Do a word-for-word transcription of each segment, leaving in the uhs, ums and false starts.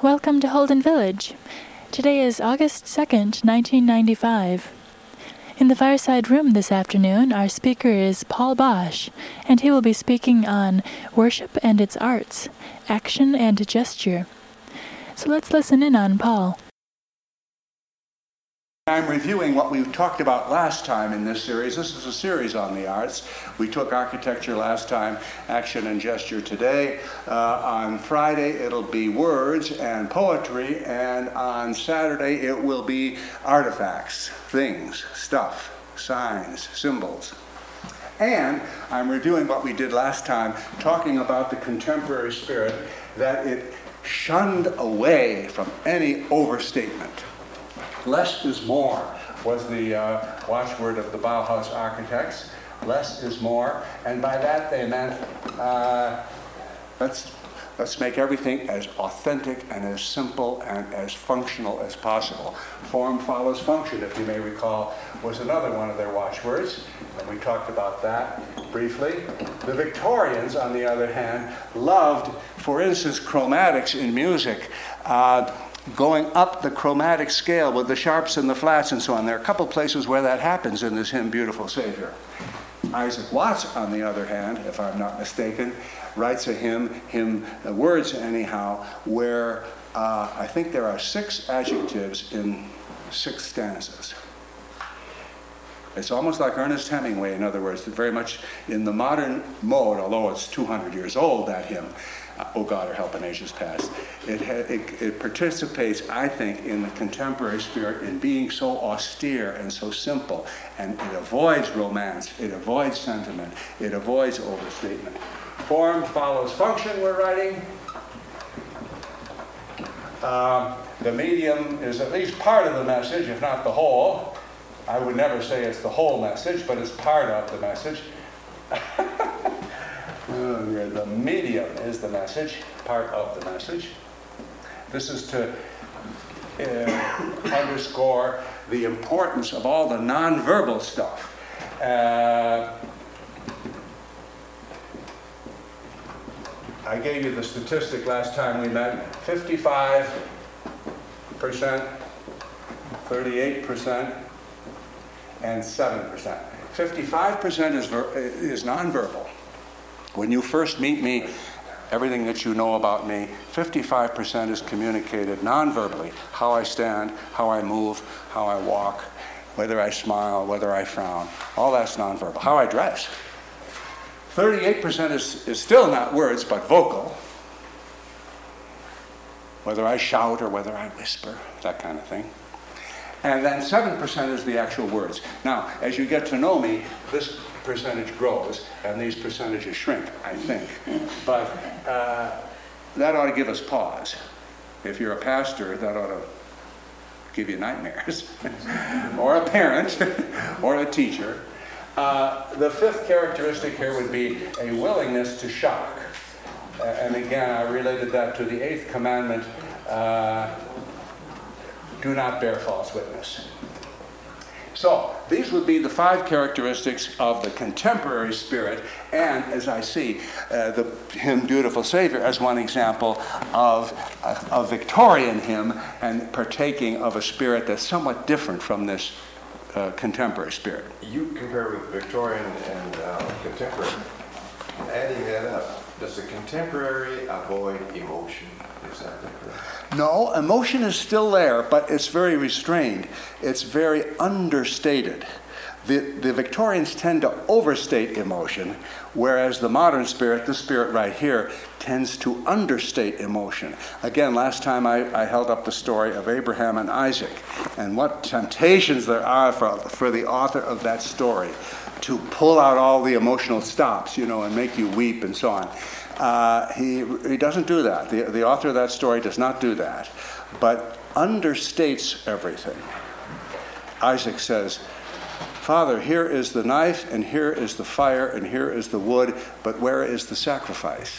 Welcome to Holden Village. Today is August second, nineteen ninety-five. In the fireside room this afternoon, our speaker is Paul Bosch, and he will be speaking on worship and its arts, action and gesture. So let's listen in on Paul. I'm reviewing what we talked about last time in this series. This is a series on the arts. We took architecture last time, action and gesture today. Uh, on Friday it'll be words and poetry, and on Saturday it will be artifacts, things, stuff, signs, symbols. And I'm reviewing what we did last time, talking about the contemporary spirit, that it shunned away from any overstatement. Less is more was the uh, watchword of the Bauhaus architects. Less is more, and by that they meant uh, let's let's make everything as authentic and as simple and as functional as possible. Form follows function, if you may recall, was another one of their watchwords, and we talked about that briefly. The Victorians, on the other hand, loved, for instance, chromatics in music. Uh, going up the chromatic scale with the sharps and the flats and so on. There are a couple places where that happens in this hymn, Beautiful Savior. Isaac Watts, on the other hand, if I'm not mistaken, writes a hymn, hymn uh, words anyhow, where uh, I think there are six adjectives in six stanzas. It's almost like Ernest Hemingway, in other words, very much in the modern mode, although it's two hundred years old, that hymn. Uh, oh God, our help in ages past. It, ha- it, it participates, I think, in the contemporary spirit in being so austere and so simple, and it avoids romance, it avoids sentiment, it avoids overstatement. Form follows function, we're writing. Uh, the medium is at least part of the message, if not the whole. I would never say it's the whole message, but it's part of the message. The medium is the message, part of the message. This is to uh, underscore the importance of all the nonverbal stuff. Uh, I gave you the statistic last time we met. fifty-five percent, thirty-eight percent, and seven percent. fifty-five percent is, ver- is nonverbal. When you first meet me, everything that you know about me, fifty-five percent is communicated non-verbally. How I stand, how I move, how I walk, whether I smile, whether I frown. All that's non-verbal. How I dress. thirty-eight percent is, is still not words, but vocal. Whether I shout or whether I whisper, that kind of thing. And then seven percent is the actual words. Now, as you get to know me, this percentage grows, and these percentages shrink, I think. But uh, that ought to give us pause. If you're a pastor, that ought to give you nightmares. Or a parent, or a teacher. Uh, the fifth characteristic here would be a willingness to shock. Uh, and again, I related that to the eighth commandment, uh, do not bear false witness. So, these would be the five characteristics of the contemporary spirit, and as I see, uh, the hymn Beautiful Savior as one example of a, a Victorian hymn and partaking of a spirit that's somewhat different from this uh, contemporary spirit. You compare with Victorian and uh, contemporary. Adding that up, does the contemporary avoid emotion? Is that correct? No, emotion is still there, but it's very restrained. It's very understated. The, the Victorians tend to overstate emotion, whereas the modern spirit, the spirit right here, tends to understate emotion. Again, last time I, I held up the story of Abraham and Isaac, and what temptations there are for, for the author of that story to pull out all the emotional stops, you know, and make you weep and so on. Uh, he he doesn't do that. The, the author of that story does not do that, but understates everything. Isaac says, Father, here is the knife, and here is the fire, and here is the wood, but where is the sacrifice?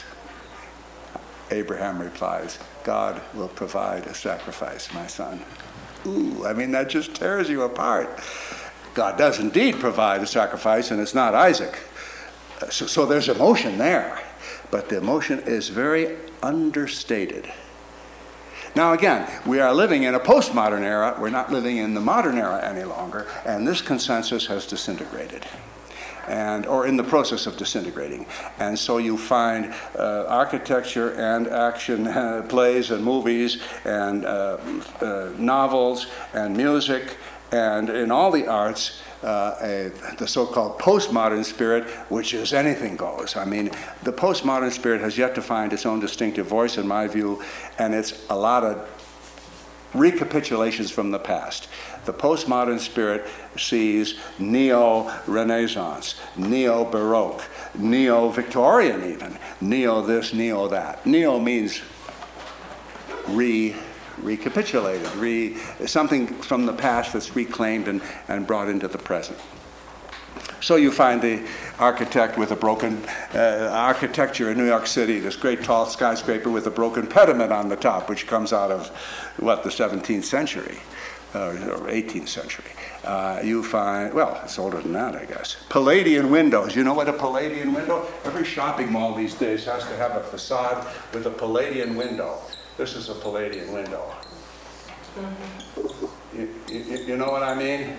Abraham replies, God will provide a sacrifice, my son. Ooh, I mean, that just tears you apart. God does indeed provide a sacrifice, and it's not Isaac. So, so there's emotion there. But the emotion is very understated. Now again, we are living in a postmodern era. We're not living in the modern era any longer, and this consensus has disintegrated. And, or in the process of disintegrating. And so you find uh, architecture and action uh, plays and movies and uh, uh, novels and music and in all the arts, uh, a, the so-called postmodern spirit, which is anything goes. I mean, the postmodern spirit has yet to find its own distinctive voice, in my view, and it's a lot of recapitulations from the past. The postmodern spirit sees neo-Renaissance, neo-Baroque, neo-Victorian even, neo-this, neo-that. Neo means re, recapitulated, re, something from the past that's reclaimed and, and brought into the present. So you find the architect with a broken uh, architecture in New York City, this great tall skyscraper with a broken pediment on the top, which comes out of, what, the seventeenth century. Uh, or eighteenth century. Uh, you find, well, it's older than that, I guess. Palladian windows. You know what a Palladian window? Every shopping mall these days has to have a facade with a Palladian window. This is a Palladian window. Mm-hmm. You, you, you know what I mean?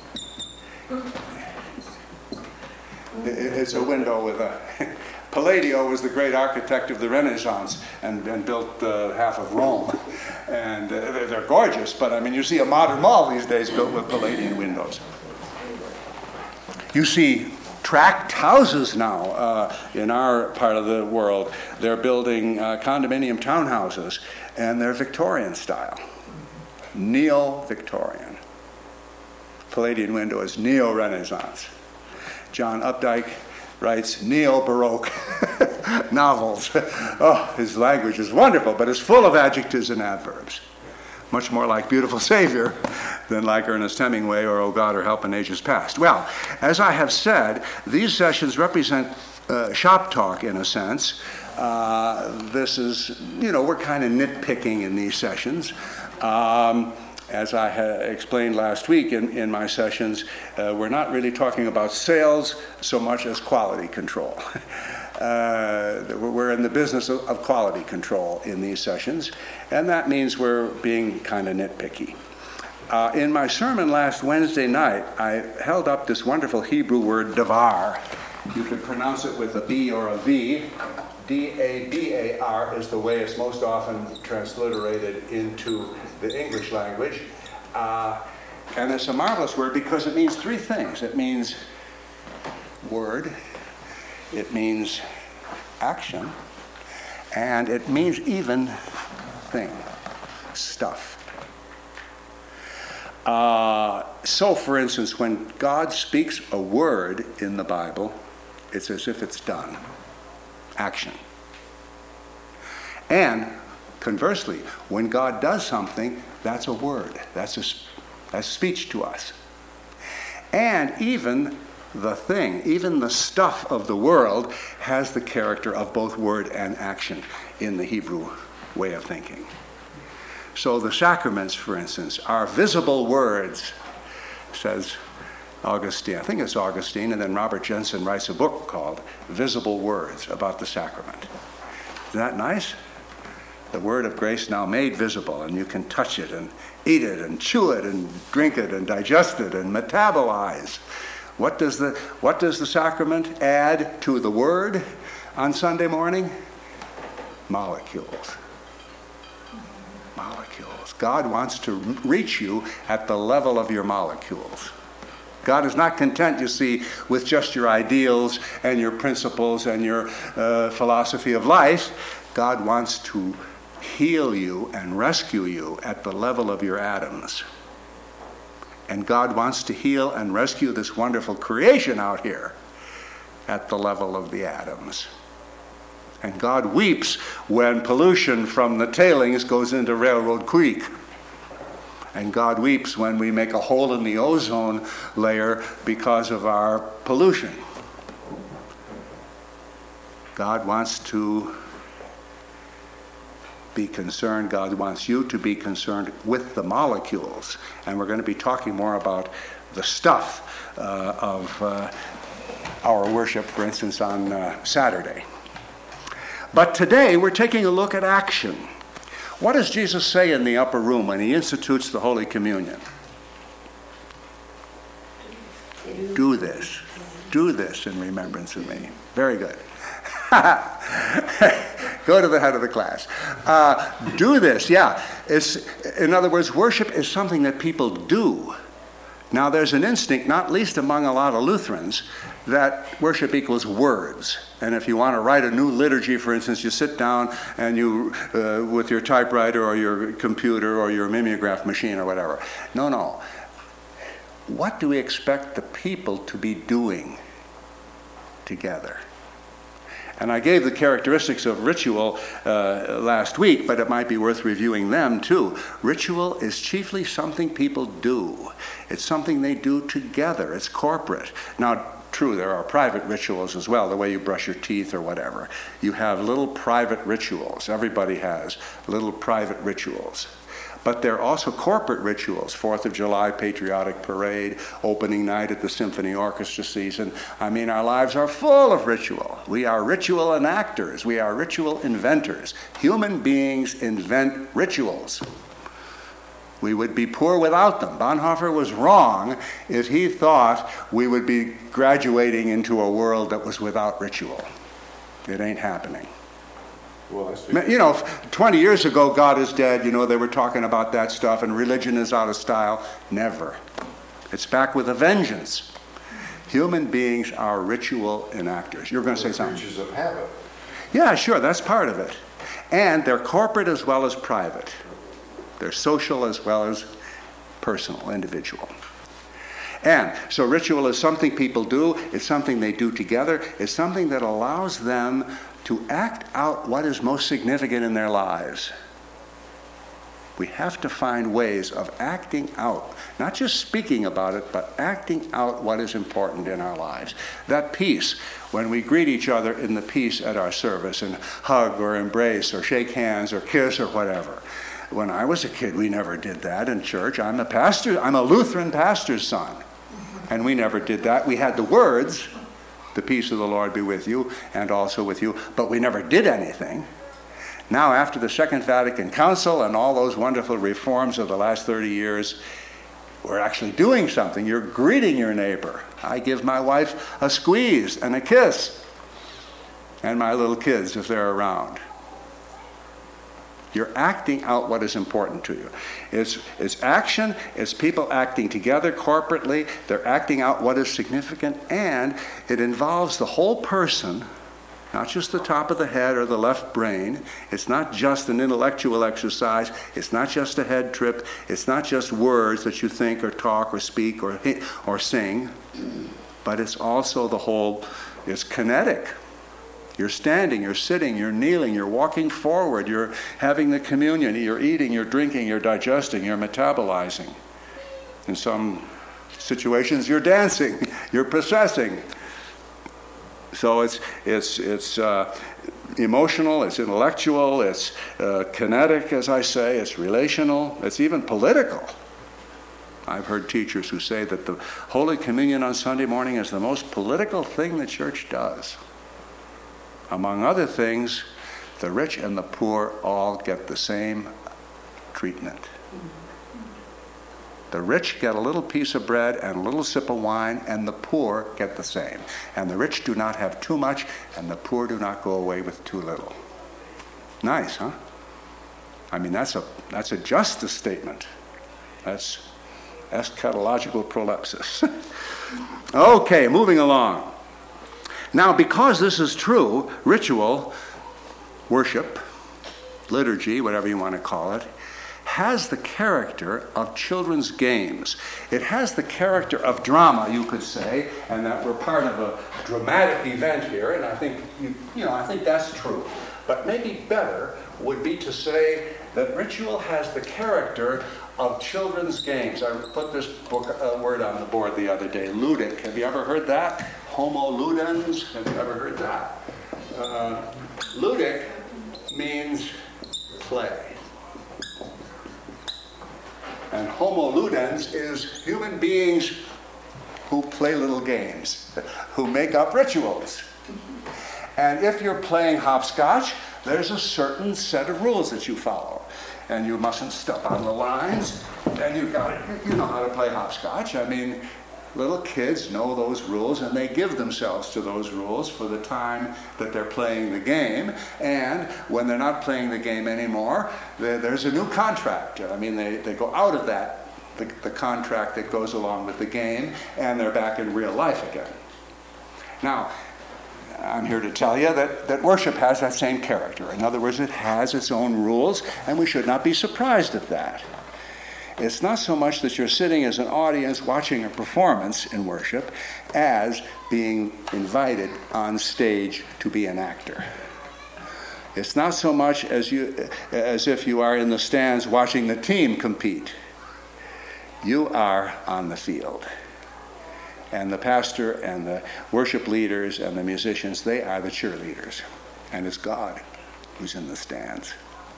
It, it's a window with a... Palladio was the great architect of the Renaissance and, and built uh, half of Rome. And uh, they're, they're gorgeous, but I mean, you see a modern mall these days built with Palladian windows. You see tract houses now uh, in our part of the world. They're building uh, condominium townhouses, and they're Victorian style. Neo-Victorian. Palladian window is Neo-Renaissance. John Updike writes neo-Baroque novels. Oh, his language is wonderful, but it's full of adjectives and adverbs. Much more like Beautiful Savior than like Ernest Hemingway or Oh God or Help in Ages Past. Well, as I have said, these sessions represent uh, shop talk in a sense. Uh, this is, you know, we're kind of nitpicking in these sessions. Um, As I ha- explained last week in, in my sessions, uh, we're not really talking about sales so much as quality control. uh, we're in the business of, of quality control in these sessions, and that means we're being kind of nitpicky. Uh, in my sermon last Wednesday night, I held up this wonderful Hebrew word, davar. You could pronounce it with a B or a V. D A B A R is the way it's most often transliterated into the English language. Uh, and it's a marvelous word because it means three things. It means word, it means action, and it means even thing, stuff. Uh, so, for instance, when God speaks a word in the Bible, it's as if it's done. Action. And conversely, when God does something, that's a word. That's a, that's speech to us. And even the thing, even the stuff of the world has the character of both word and action in the Hebrew way of thinking. So the sacraments, for instance, are visible words, says Augustine. I think it's Augustine, and then Robert Jensen writes a book called Visible Words about the sacrament. Isn't that nice? The word of grace now made visible, and you can touch it and eat it and chew it and drink it and digest it and metabolize. What does the, what does the sacrament add to the word on Sunday morning? Molecules. Molecules. God wants to reach you at the level of your molecules. God is not content, you see, with just your ideals and your principles and your uh, philosophy of life. God wants to heal you and rescue you at the level of your atoms. And God wants to heal and rescue this wonderful creation out here at the level of the atoms. And God weeps when pollution from the tailings goes into Railroad Creek. And God weeps when we make a hole in the ozone layer because of our pollution. God wants to be concerned, God wants you to be concerned with the molecules. And we're going to be talking more about the stuff uh, of uh, our worship, for instance, on uh, Saturday. But today we're taking a look at action. What does Jesus say in the upper room when he institutes the Holy Communion? Do this. Do this in remembrance of me. Very good. Go to the head of the class. Uh, do this, yeah. It's, in other words, worship is something that people do. Now, there's an instinct, not least among a lot of Lutherans, that worship equals words. And if you want to write a new liturgy, for instance, you sit down and you, uh, with your typewriter or your computer or your mimeograph machine or whatever. No, no. What do we expect the people to be doing together? And I gave the characteristics of ritual uh, last week, but it might be worth reviewing them too. Ritual is chiefly something people do. It's something they do together. It's corporate. Now, true, there are private rituals as well, the way you brush your teeth or whatever. You have little private rituals. Everybody has little private rituals. But there are also corporate rituals, Fourth of July Patriotic Parade, opening night at the Symphony Orchestra season. I mean, our lives are full of ritual. We are ritual enactors. We are ritual inventors. Human beings invent rituals. We would be poor without them. Bonhoeffer was wrong if he thought we would be graduating into a world that was without ritual. It ain't happening. Well, that's You know, twenty years ago, God is dead, you know, they were talking about that stuff, and religion is out of style. Never. It's back with a vengeance. Human beings are ritual enactors. You're going to say something? Creatures of habit. Yeah, sure, that's part of it. And they're corporate as well as private. They're social as well as personal, individual. And so ritual is something people do. It's something they do together. It's something that allows them to act out what is most significant in their lives. We have to find ways of acting out, not just speaking about it, but acting out what is important in our lives. That peace, when we greet each other in the peace at our service and hug or embrace or shake hands or kiss or whatever. When I was a kid, we never did that in church. I'm a pastor, I'm a Lutheran pastor's son. And we never did that. We had the words, the peace of the Lord be with you, and also with you, but we never did anything. Now, after the Second Vatican Council and all those wonderful reforms of the last thirty years, we're actually doing something. You're greeting your neighbor. I give my wife a squeeze and a kiss, and my little kids if they're around. You're acting out what is important to you. It's, it's action, it's people acting together corporately, they're acting out what is significant, and it involves the whole person, not just the top of the head or the left brain. It's not just an intellectual exercise, it's not just a head trip, it's not just words that you think or talk or speak or, or sing, but it's also the whole, it's kinetic. You're standing, you're sitting, you're kneeling, you're walking forward, you're having the communion, you're eating, you're drinking, you're digesting, you're metabolizing. In some situations, you're dancing, you're processing. So it's it's it's uh, emotional, it's intellectual, it's uh, kinetic, as I say, it's relational, it's even political. I've heard teachers who say that the Holy Communion on Sunday morning is the most political thing the church does. Among other things, the rich and the poor all get the same treatment. The rich get a little piece of bread and a little sip of wine, and the poor get the same. And the rich do not have too much, and the poor do not go away with too little. Nice, huh? I mean, that's a that's a justice statement. That's eschatological prolepsis. Okay, moving along. Now, because this is true, ritual, worship, liturgy, whatever you want to call it, has the character of children's games. It has the character of drama, you could say, and that we're part of a dramatic event here, and I think, you, you know, I think that's true. But maybe better would be to say that ritual has the character of children's games. I put this book uh, word on the board the other day, ludic. Have you ever heard that? Homo ludens. Have you ever heard that? Uh, ludic means play. And homo ludens is human beings who play little games, who make up rituals. And if you're playing hopscotch, there's a certain set of rules that you follow. and you mustn't step on the lines, and you got you know how to play hopscotch. I mean, little kids know those rules, and they give themselves to those rules for the time that they're playing the game. And when they're not playing the game anymore, there's a new contract. I mean, they, they go out of that, the, the contract that goes along with the game, and they're back in real life again. Now, I'm here to tell you that, that worship has that same character. In other words, it has its own rules, and we should not be surprised at that. It's not so much that you're sitting as an audience watching a performance in worship as being invited on stage to be an actor. It's not so much as you as if you are in the stands watching the team compete. You are on the field. And the pastor and the worship leaders and the musicians, they are the cheerleaders. And it's God who's in the stands.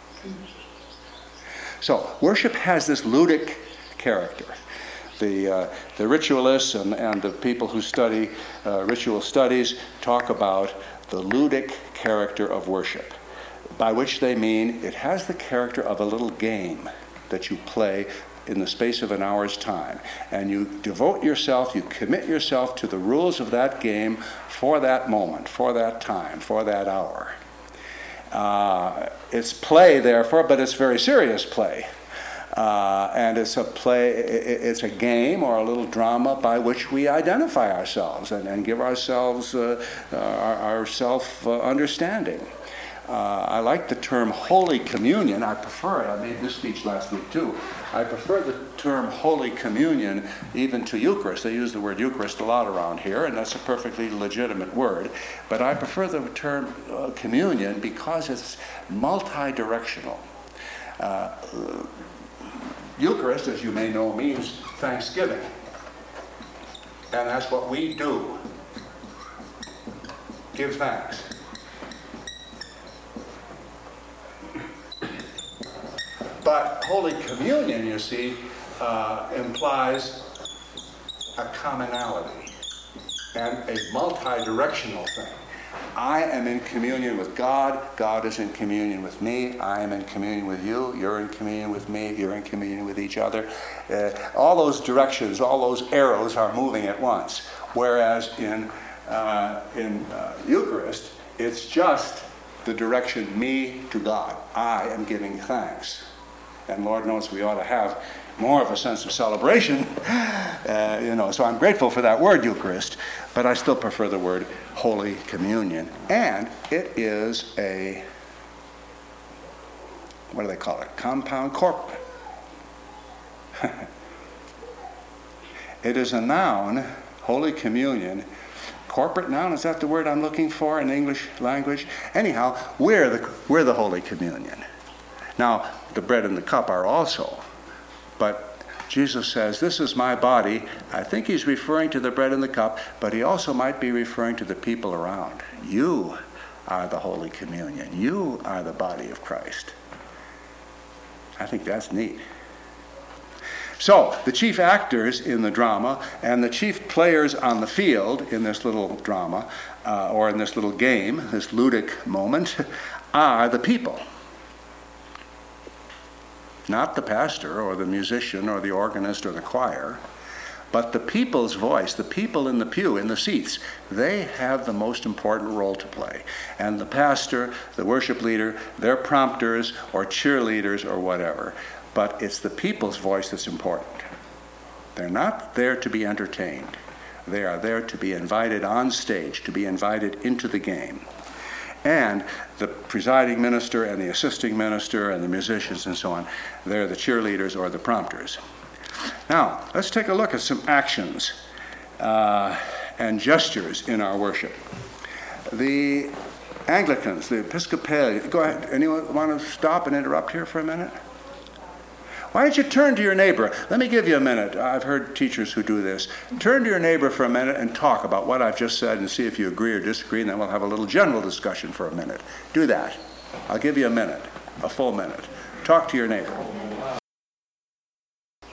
So worship has this ludic character. The uh, the ritualists and, and the people who study uh, ritual studies talk about the ludic character of worship, by which they mean it has the character of a little game that you play in the space of an hour's time. And you devote yourself, you commit yourself to the rules of that game for that moment, for that time, for that hour. Uh, it's play, therefore, but it's very serious play. Uh, and it's a play, it's a game or a little drama by which we identify ourselves and, and give ourselves uh, uh, our, our self-understanding. Uh, I like the term Holy Communion. I prefer it. I made this speech last week too. I prefer the term Holy Communion even to Eucharist. They use the word Eucharist a lot around here, and that's a perfectly legitimate word. But I prefer the term uh, communion because it's multi-directional. Uh, Eucharist, as you may know, means thanksgiving. And that's what we do. Give thanks. But Holy Communion, you see, uh, implies a commonality and a multi-directional thing. I am in communion with God. God is in communion with me. I am in communion with you. You're in communion with me. You're in communion with each other. Uh, all those directions, all those arrows are moving at once. Whereas in, uh, in uh, Eucharist, it's just the direction me to God. I am giving thanks. And Lord knows we ought to have more of a sense of celebration. Uh, you know, so I'm grateful for that word Eucharist, but I still prefer the word Holy Communion. And it is a, what do they call it? Compound corporate. It is a noun, Holy Communion. Corporate noun, is that the word I'm looking for in English language? Anyhow, we're the, we're the Holy Communion. Now, the bread and the cup are also, but Jesus says, this is my body. I think he's referring to the bread and the cup, but he also might be referring to the people around. You are the Holy Communion. You are the body of Christ. I think that's neat. So, the chief actors in the drama and the chief players on the field in this little drama, uh, or in this little game, this ludic moment, are the people. Not the pastor or the musician or the organist or the choir, but the people's voice, the people in the pew, in the seats. They have the most important role to play. And the pastor, the worship leader, they're prompters or cheerleaders or whatever. But it's the people's voice that's important. They're not there to be entertained. They are there to be invited on stage, to be invited into the game. And the presiding minister and the assisting minister and the musicians and so on, they're the cheerleaders or the prompters. Now, let's take a look at some actions uh, and gestures in our worship. The Anglicans, the Episcopalians, go ahead, anyone want to stop and interrupt here for a minute? Why don't you turn to your neighbor? Let me give you a minute. I've heard teachers who do this. Turn to your neighbor for a minute and talk about what I've just said and see if you agree or disagree, and then we'll have a little general discussion for a minute. Do that. I'll give you a minute, a full minute. Talk to your neighbor.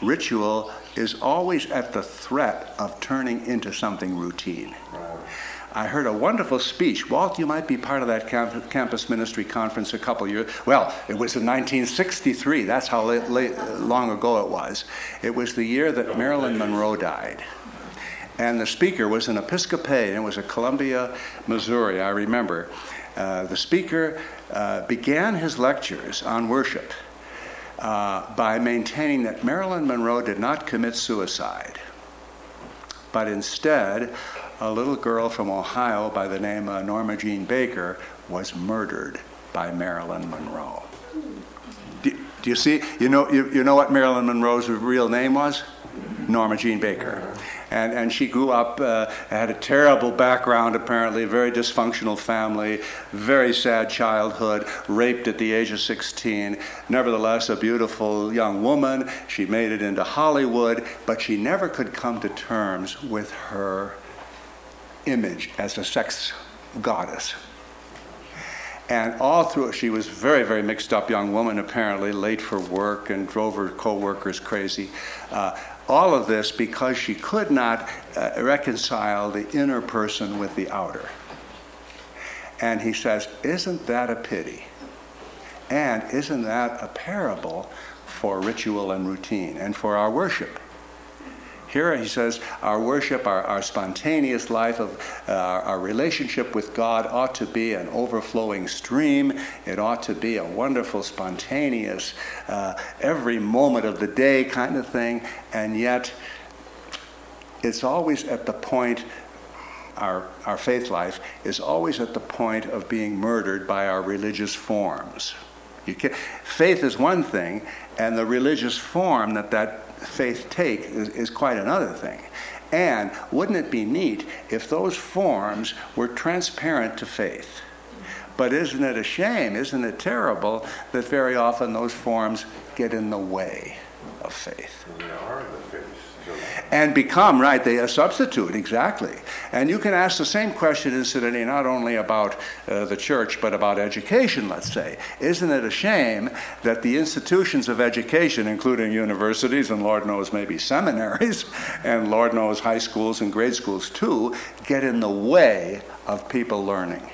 Ritual is always at the threat of turning into something routine. I heard a wonderful speech. Walt, you might be part of that camp- campus ministry conference a couple years. Well, it was in nineteen sixty-three. That's how late, late, long ago it was. It was the year that Marilyn Monroe died. And the speaker was an Episcopalian. It was at Columbia, Missouri, I remember. Uh, the speaker uh, began his lectures on worship uh, by maintaining that Marilyn Monroe did not commit suicide, but instead, a little girl from Ohio by the name of Norma Jean Baker was murdered by Marilyn Monroe. Do, do you see? You know, you, you know what Marilyn Monroe's real name was? Norma Jean Baker. And, and she grew up, uh, had a terrible background apparently, very dysfunctional family, very sad childhood, raped at the age of sixteen. Nevertheless, a beautiful young woman. She made it into Hollywood, but she never could come to terms with her image as a sex goddess. And all through it, she was a very, very mixed up young woman, apparently, late for work and drove her co-workers crazy. Uh, all of this because she could not uh, reconcile the inner person with the outer. And he says, isn't that a pity? And isn't that a parable for ritual and routine and for our worship? Here he says our worship, our, our spontaneous life of uh, our relationship with God ought to be an overflowing stream. It ought to be a wonderful, spontaneous, uh, every moment of the day kind of thing. And yet, it's always at the point, our, our faith life is always at the point of being murdered by our religious forms. You can't, faith is one thing, and the religious form that that faith take is, is quite another thing. And wouldn't it be neat if those forms were transparent to faith? But isn't it a shame, isn't it terrible that very often those forms get in the way of faith? They are the faith. And become, right, they a substitute, exactly. And you can ask the same question, incidentally, not only about uh, the church, but about education, let's say. Isn't it a shame that the institutions of education, including universities, and Lord knows maybe seminaries, and Lord knows high schools and grade schools too, get in the way of people learning?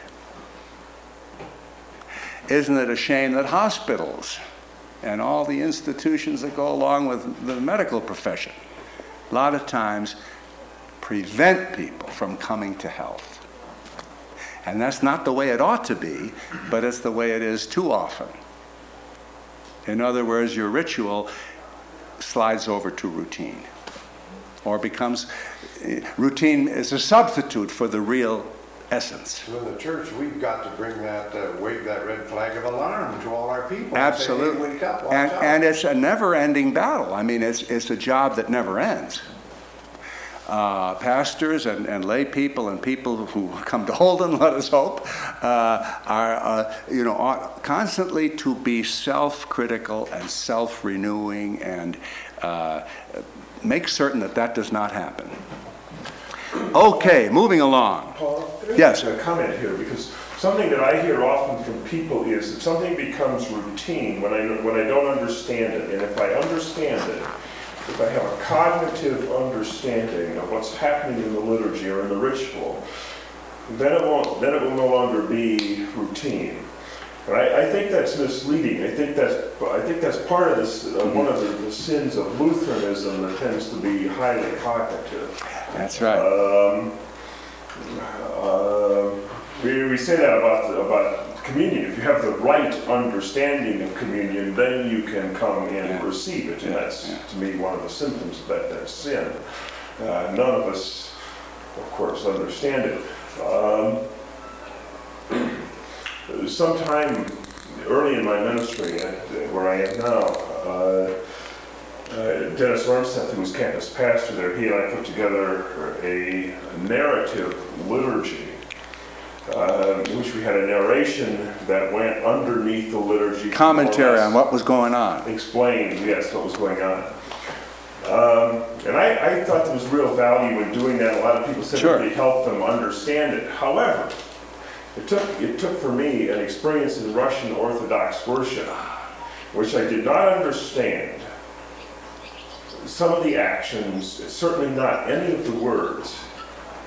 Isn't it a shame that hospitals and all the institutions that go along with the medical profession a lot of times prevent people from coming to health? And that's not the way it ought to be, but it's the way it is too often. In other words, your ritual slides over to routine, or becomes, routine is a substitute for the real essence. So in the church, we've got to bring that, uh, wave that red flag of alarm to all our people. Absolutely. And, say, hey, wake up, watch and, out. and it's a never-ending battle. I mean, it's it's a job that never ends. Uh, pastors and, and lay people and people who come to Holden, let us hope, uh, are uh, you know ought constantly to be self-critical and self-renewing and uh, make certain that that does not happen. Okay, moving along. Paul, Yes. a comment here, because something that I hear often from people is that something becomes routine when I when I don't understand it, and if I understand it, if I have a cognitive understanding of what's happening in the liturgy or in the ritual, then it won't. Then it will no longer be routine. And I, I think that's misleading. I think that's I think that's part of this. Uh, one of the, the sins of Lutheranism that tends to be highly cognitive. That's right. Um, uh, we, we say that about about communion. If you have the right understanding of communion, then you can come in and Yeah. receive it. And Yeah, that's, yeah. to me, one of the symptoms of that, that sin. Uh, none of us, of course, understand it. Um, sometime early in my ministry, at, where I am now, uh, Uh, Dennis Wormseth, who was campus pastor there, he and I put together a narrative liturgy, uh, in which we had a narration that went underneath the liturgy. Commentary on what was going on. Explained, yes, what was going on. Um, and I, I thought there was real value in doing that. A lot of people said Sure. it really helped them understand it. However, it took, it took for me an experience in Russian Orthodox worship, which I did not understand. Some of the actions, certainly not any of the words,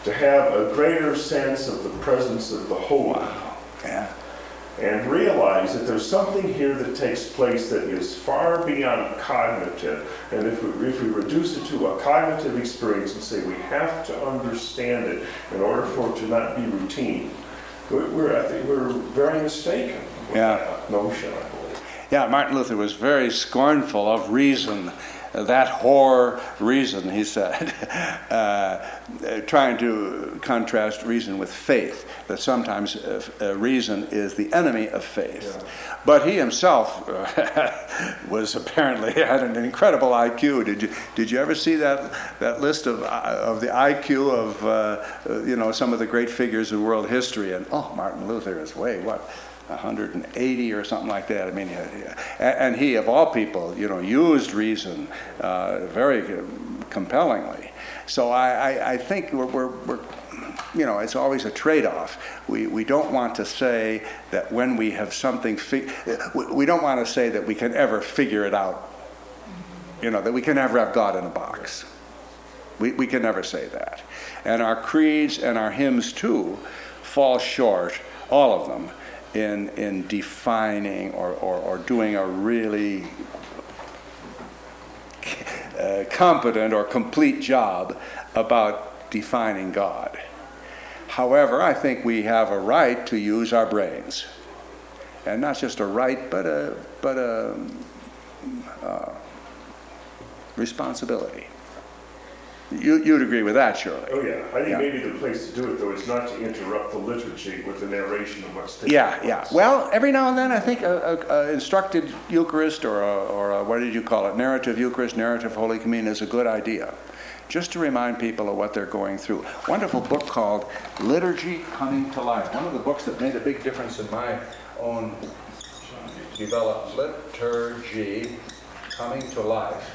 to have a greater sense of the presence of the Holy. Wow. Yeah. And realize that there's something here that takes place that is far beyond cognitive. And if we, if we reduce it to a cognitive experience and say we have to understand it in order for it to not be routine, we're, I think we're very mistaken with Yeah. that notion, I believe. Yeah, Martin Luther was very scornful of reason. That whore reason, he said, uh, trying to contrast reason with faith, that sometimes uh, uh, reason is the enemy of faith. Yeah. But he himself uh, was apparently had an incredible I Q. Did you did you ever see that that list of of the I Q of uh, you know some of the great figures in world history? And oh, Martin Luther is way what? one hundred eighty or something like that. I mean, and he, of all people, you know, used reason uh, very compellingly. So I, I, I think we're, we're, we're, you know, it's always a trade-off. We we don't want to say that when we have something, fi- we don't want to say that we can ever figure it out. You know, that we can never have God in a box. We we can never say that. And our creeds and our hymns too fall short, all of them, in in defining or, or, or doing a really uh, competent or complete job about defining God. However, I think we have a right to use our brains. And not just a right, but a, but a uh, responsibility. You, you'd agree with that, surely. Oh, yeah. I think yeah. maybe the place to do it, though, is not to interrupt the liturgy with the narration of what's taking Yeah, place. yeah. Well, every now and then, I think a, a, a instructed Eucharist or, a, or a, what did you call it, narrative Eucharist, narrative Holy Communion is a good idea, just to remind people of what they're going through. Wonderful book called Liturgy Coming to Life. One of the books that made a big difference in my own development. Liturgy Coming to Life.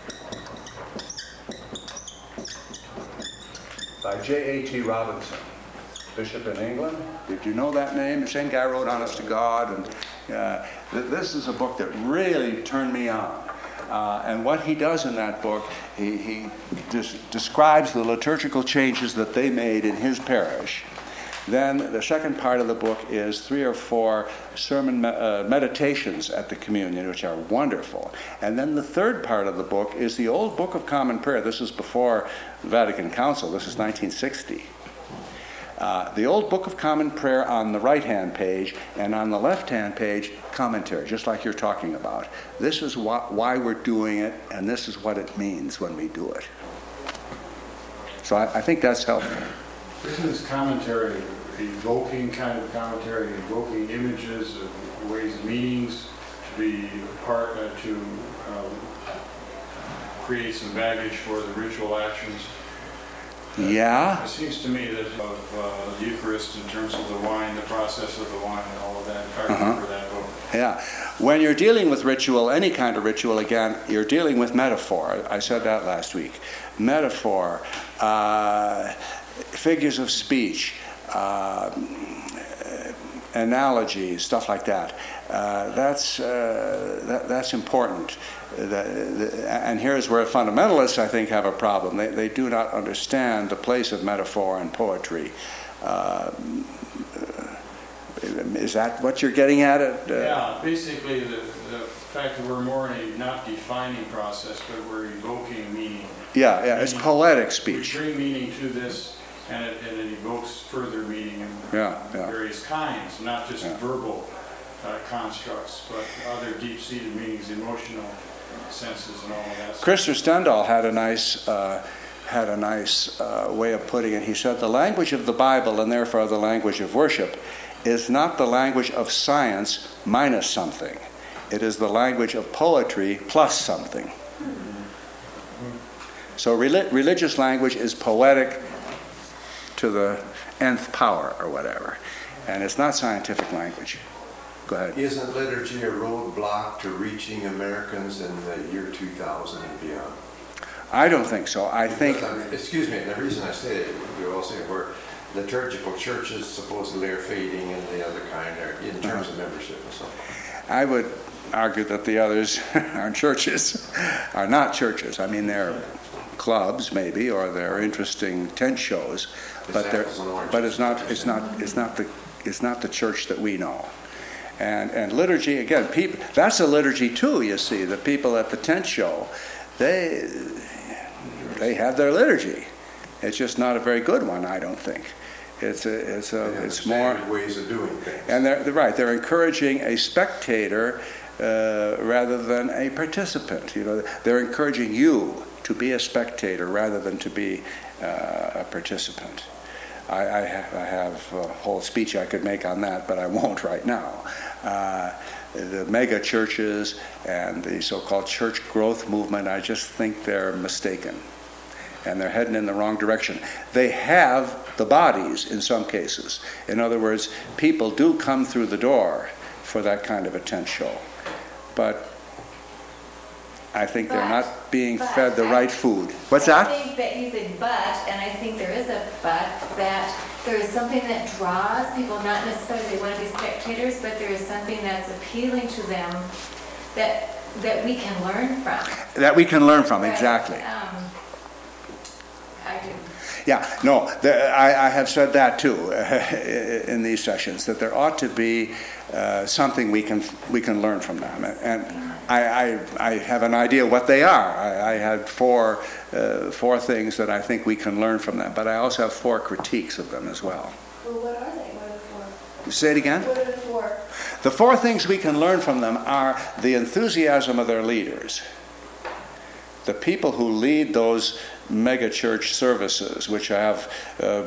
By J A T Robinson, bishop in England. Did you know that name? The same guy wrote Honest to God. And uh, th- this is a book that really turned me on. Uh, and what he does in that book, he, he des- describes the liturgical changes that they made in his parish. Then the second part of the book is three or four sermon me- uh, meditations at the communion, which are wonderful. And then the third part of the book is the old Book of Common Prayer. This is before the Vatican Council. This is nineteen sixty. Uh, the old Book of Common Prayer on the right-hand page, and on the left-hand page, commentary, just like you're talking about. This is wh- why we're doing it, and this is what it means when we do it. So I, I think that's helpful. Isn't this commentary evoking kind of commentary, evoking images of ways and meanings to be part uh, to um, create some baggage for the ritual actions? Yeah. It seems to me that of uh, the Eucharist in terms of the wine, the process of the wine and all of that, if I remember uh-huh. that book. Yeah. When you're dealing with ritual, any kind of ritual, again, you're dealing with metaphor. I said that last week. Metaphor, uh, figures of speech, uh, analogies, stuff like that. Uh, that's uh, that, that's important. The, the, and here's where fundamentalists, I think, have a problem. They they do not understand the place of metaphor and poetry. Uh, is that what you're getting at? It? Uh, yeah, basically the, the fact that we're more in a not defining process, but we're evoking meaning. Yeah, yeah, it's meaning, poetic speech. We bring meaning to this, and it, and it evokes further meaning in yeah, yeah. various kinds, not just yeah. verbal uh, constructs, but other deep-seated meanings, emotional senses, and all of that. Krister Stendahl had a nice uh, had a nice uh, way of putting it. He said, "The language of the Bible, and therefore the language of worship, is not the language of science minus something. It is the language of poetry plus something." Mm-hmm. So rel- religious language is poetic to the nth power, or whatever, and it's not scientific language. Go ahead. Isn't liturgy a roadblock to reaching Americans in the year two thousand and beyond? I don't think so. I think... Because, excuse me, the reason I say it, we're all saying we're liturgical churches supposedly are fading and the other kind are in terms uh-huh. of membership and so on. I would argue that the others are churches, are not churches. I mean, they're clubs, maybe, or their interesting tent shows, but they're, apples and oranges. but it's not, it's not, it's not the, it's not the church that we know. And and liturgy, again, people, that's a liturgy too, you see. The people at the tent show, they they have their liturgy. It's just not a very good one, I don't think. It's a, it's a, They have it's more standard ways of doing things. and they're, they're right. They're encouraging a spectator uh, rather than a participant. You know, they're encouraging you to be a spectator rather than to be uh, a participant. I, I, have, I have a whole speech I could make on that, but I won't right now. Uh, the mega churches and the so-called church growth movement, I just think they're mistaken. And they're heading in the wrong direction. They have the bodies in some cases. In other words, people do come through the door for that kind of a tent show. But I think they're But- not being but fed the I- right food. What's I that? think that you said but, and I think there is a but, that there is something that draws people, not necessarily they want to be spectators, but there is something that's appealing to them that, that we can learn from. That we can learn from, Right, exactly. um, I do. Yeah, no, the, I, I have said that too in these sessions, that there ought to be uh, something we can we can learn from them. And I, I, I have an idea what they are. I, I had four, uh, four things that I think we can learn from them, but I also have four critiques of them as well. Well, what are they? What are the four? Say it again? What are the four? The four things we can learn from them are the enthusiasm of their leaders. The people who lead those mega church services, which have uh,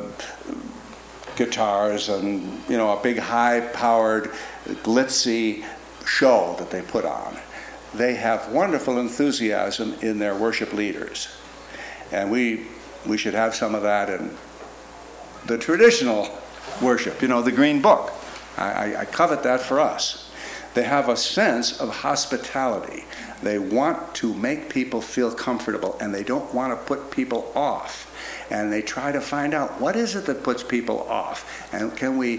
guitars and, you know, a big high-powered, glitzy show that they put on. They have wonderful enthusiasm in their worship leaders. And we we should have some of that in the traditional worship, you know, the Green Book. I, I, I covet that for us. They have a sense of hospitality. They want to make people feel comfortable, and they don't want to put people off. And they try to find out, what is it that puts people off? And can we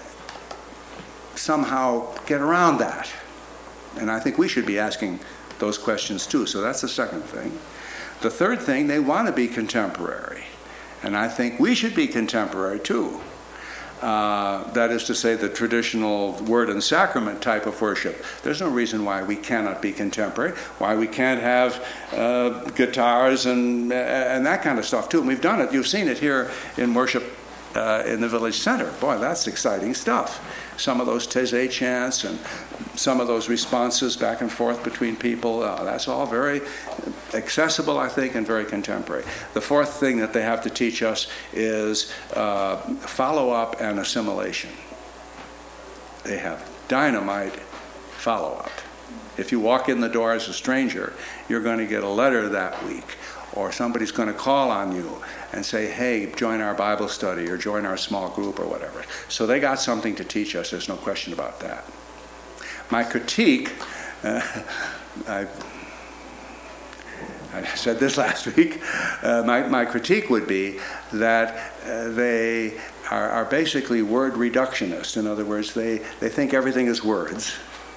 somehow get around that? And I think we should be asking those questions too. So that's the second thing. The third thing, they want to be contemporary. And I think we should be contemporary too. Uh, that is to say, the traditional word and sacrament type of worship. There's no reason why we cannot be contemporary, why we can't have uh, guitars and and that kind of stuff too. And we've done it. You've seen it here in worship uh, in the village center. Boy, that's exciting stuff. Some of those Taizé chants and some of those responses back and forth between people, uh, that's all very accessible, I think, and very contemporary. The fourth thing that they have to teach us is uh, follow-up and assimilation. They have dynamite follow-up. If you walk in the door as a stranger, you're going to get a letter that week, or somebody's going to call on you and say, hey, join our Bible study or join our small group or whatever. So they got something to teach us. There's no question about that. My critique, uh, I, I said this last week, uh, my, my critique would be that uh, they are, are basically word reductionists. In other words, they, they think everything is words.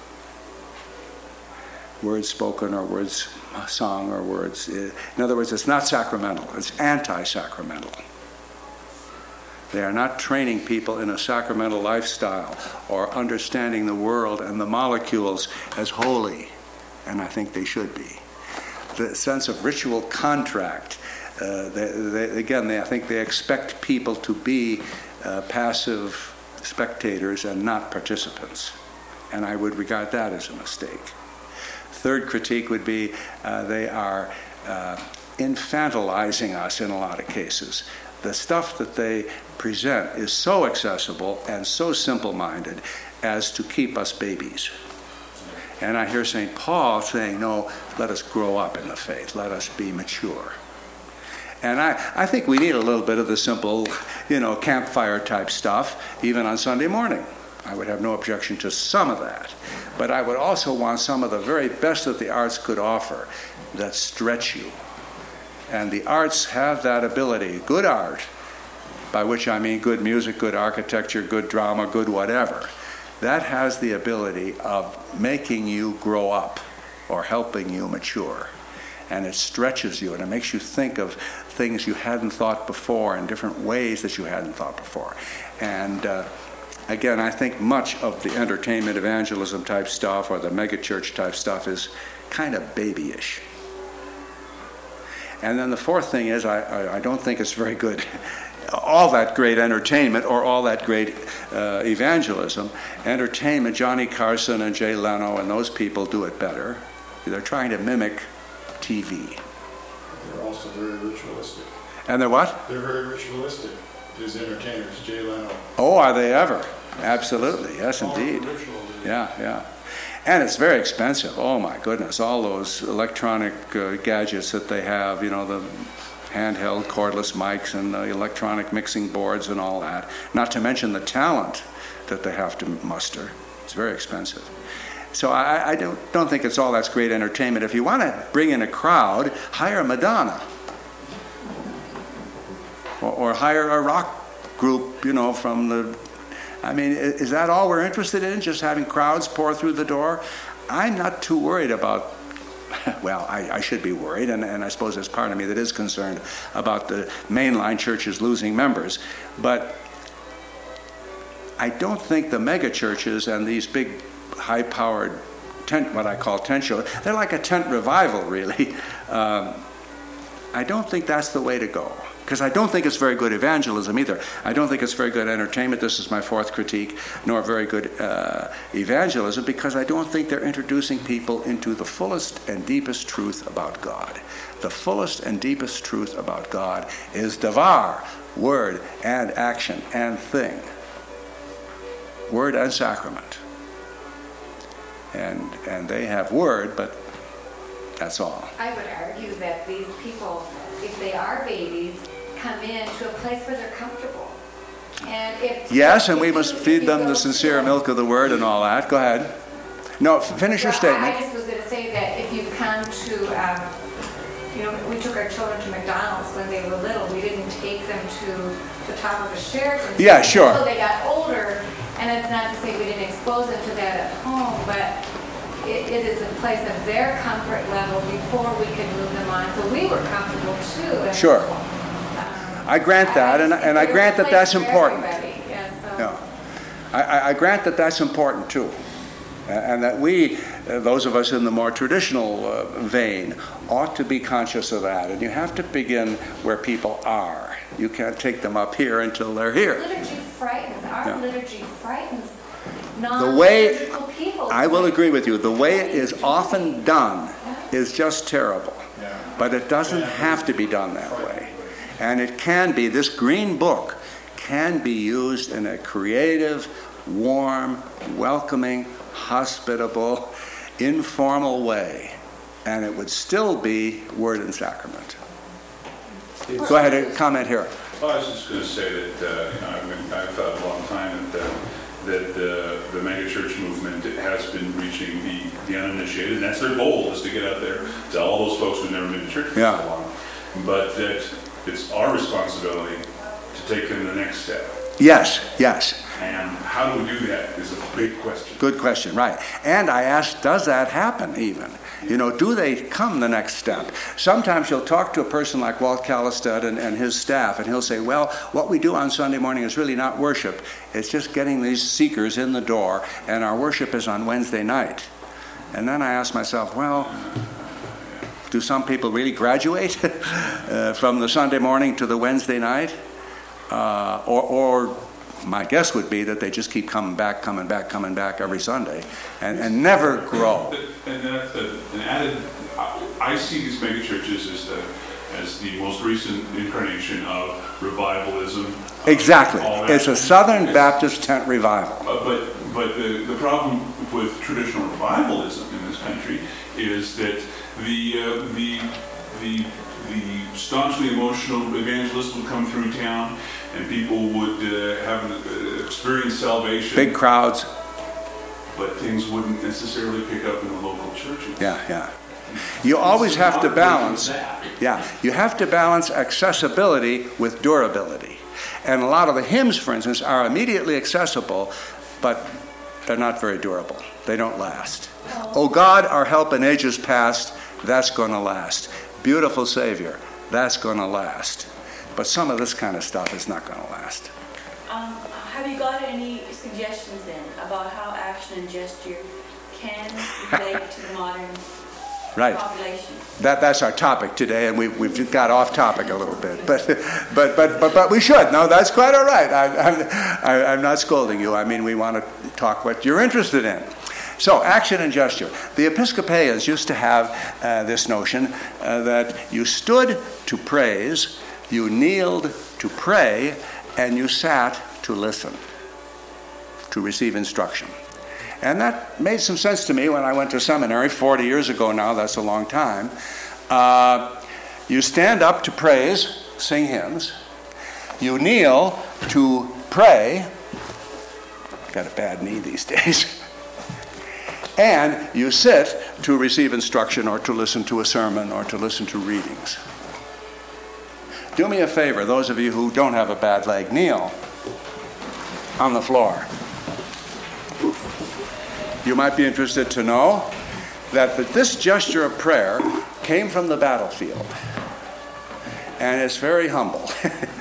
Words spoken or words sung or words. In other words, it's not sacramental. It's anti-sacramental. They are not training people in a sacramental lifestyle or understanding the world and the molecules as holy, and I think they should be. The sense of ritual contract, uh, they, they, again, they, I think they expect people to be uh, passive spectators and not participants, and I would regard that as a mistake. Third critique would be uh, they are uh, infantilizing us in a lot of cases. The stuff that they present is so accessible and so simple-minded as to keep us babies. And I hear Saint Paul saying, no, let us grow up in the faith. Let us be mature. And I, I think we need a little bit of the simple, you know, campfire type stuff, even on Sunday morning. I would have no objection to some of that. But I would also want some of the very best that the arts could offer that stretch you. And the arts have that ability, good art, by which I mean good music, good architecture, good drama, good whatever. That has the ability of making you grow up or helping you mature. and it stretches you, and it makes you think of things you hadn't thought before in different ways that you hadn't thought before. And uh, again, I think much of the entertainment evangelism type stuff or the megachurch type stuff is kind of babyish. And then the fourth thing is I, I, I don't think it's very good, all that great entertainment or all that great uh, evangelism. Entertainment, Johnny Carson and Jay Leno and those people do it better. They're trying to mimic T V. They're also very ritualistic. And they're what? They're very ritualistic, these entertainers, Jay Leno. Oh, are they ever? Absolutely, yes All indeed. ritual. Yeah, yeah. And it's very expensive. Oh my goodness, all those electronic uh, gadgets that they have, you know, the handheld cordless mics and the electronic mixing boards and all that. Not to mention the talent that they have to muster. It's very expensive. So I, I don't, don't think it's all that's great entertainment. If you want to bring in a crowd, hire Madonna. Or, or hire a rock group, you know, from the... I mean, is that all we're interested in, just having crowds pour through the door? I'm not too worried about, well, I, I should be worried, and, and I suppose there's part of me that is concerned about the mainline churches losing members. But I don't think the mega churches and these big high-powered tent, what I call tent shows, they're like a tent revival, really. Um, I don't think that's the way to go. Because I don't think it's very good evangelism either. I don't think it's very good entertainment. This is my fourth critique. Nor very good uh, evangelism, because I don't think they're introducing people into the fullest and deepest truth about God. The fullest and deepest truth about God is davar, word and action and thing. Word and sacrament. And, and they have word, but that's all. I would argue that these people, if they are babies, come in to a place where they're comfortable. And if yes, and if we you, must feed them the sincere milk of the word and all that. Go ahead. No, finish your well, statement. I, I just was going to say that if you come to, um, you know, we took our children to McDonald's when they were little. We didn't take them to the top of a Sheraton. Yeah, sure. Until they got older, and it's not to say we didn't expose them to that at home, but it, it is a place of their comfort level before we could move them on. So we were comfortable too. And Sure. I grant that, and, and I grant that that's important. Yeah, so. No. I, I grant that that's important too. And that we, uh, those of us in the more traditional uh, vein, ought to be conscious of that. And you have to begin where people are. You can't take them up here until they're here. Liturgy frightens, our Yeah. liturgy frightens The way, non-liturgical people. I will agree with you, the way it is often done is just terrible. But it doesn't have to be done that way. And it can be, this green book can be used in a creative, warm, welcoming, hospitable, informal way. And it would still be word and sacrament. Go ahead, a comment here. Well, I was just going to say that uh, you know, I've, been, I've thought a long time that, uh, that the, the megachurch movement has been reaching the, the uninitiated, and that's their goal, is to get out there to all those folks who've never been to church for Yeah. so long. But that it's our responsibility to take them the next step. Yes, yes. And how do we do that is a big question. Good question, right. And I asked, does that happen even? You know, do they come the next step? Sometimes you'll talk to a person like Walt Callistad and, and his staff, and he'll say, well, what we do on Sunday morning is really not worship. It's just getting these seekers in the door, and our worship is on Wednesday night. And then I ask myself, well, do some people really graduate uh, from the Sunday morning to the Wednesday night? Uh, or, or my guess would be that they just keep coming back, coming back, coming back every Sunday and, and never grow. And that's an added, I see these megachurches as the, as the most recent incarnation of revivalism. Exactly. Uh, It's a Southern Baptist tent revival. Uh, but but the, the problem with traditional revivalism in this country is that the uh, the the the staunchly emotional evangelist would come through town, and people would uh, have uh, experienced salvation. Big crowds. But things wouldn't necessarily pick up in the local churches. Yeah, yeah. You always have to balance. Yeah, you have to balance accessibility with durability. And a lot of the hymns, for instance, are immediately accessible, but they're not very durable. They don't last. O God, our help in ages past, that's going to last. Beautiful Savior, that's going to last. But some of this kind of stuff is not going to last. Um, have you got any suggestions then about how action and gesture can relate to the modern Right. population? That, that's our topic today, and we, we've got off topic a little bit. But, but, but, but, but we should. No, that's quite all right. I, I'm, I, I'm not scolding you. I mean, we want to talk what you're interested in. So, action and gesture. The Episcopalians used to have uh, this notion uh, that you stood to praise, you kneeled to pray, and you sat to listen, to receive instruction. And that made some sense to me when I went to seminary forty years ago now. That's a long time. Uh, you stand up to praise, sing hymns. You kneel to pray. Got a bad knee these days. And you sit to receive instruction or to listen to a sermon or to listen to readings. Do me a favor, those of you who don't have a bad leg, kneel on the floor. You might be interested to know that this gesture of prayer came from the battlefield. And it's very humble.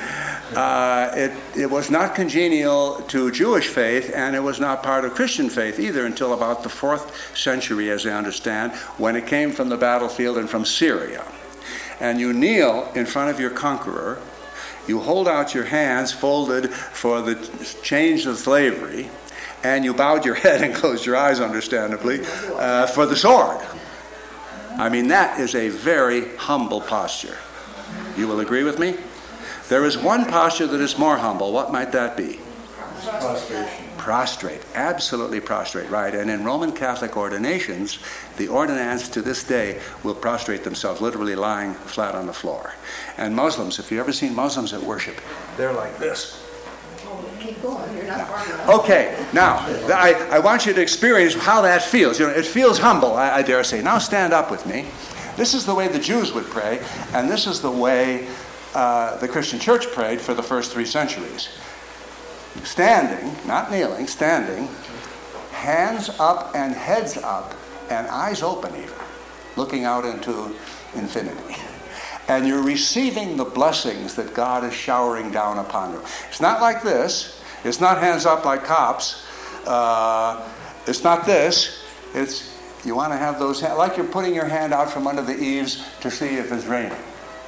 uh, it, it was not congenial to Jewish faith, and it was not part of Christian faith either until about the fourth century, as I understand, when it came from the battlefield and from Syria. And you kneel in front of your conqueror. You hold out your hands folded for the change of slavery. And you bowed your head and closed your eyes, understandably, uh, for the sword. I mean, that is a very humble posture. You will agree with me? There is one posture that is more humble. What might that be? Prostration. Prostrate. Absolutely prostrate, right. And in Roman Catholic ordinations, the ordinands to this day will prostrate themselves, literally lying flat on the floor. And Muslims, if you've ever seen Muslims at worship, they're like this. Keep going, you're not far enough. Okay, now, I, I want you to experience how that feels. You know, it feels humble, I, I dare say. Now stand up with me. This is the way the Jews would pray, and this is the way uh, the Christian church prayed for the first three centuries. Standing, not kneeling, standing, hands up and heads up, and eyes open even, looking out into infinity. And you're receiving the blessings that God is showering down upon you. It's not like this. It's not hands up like cops. Uh, it's not this. It's, you want to have those hands, like you're putting your hand out from under the eaves to see if it's raining.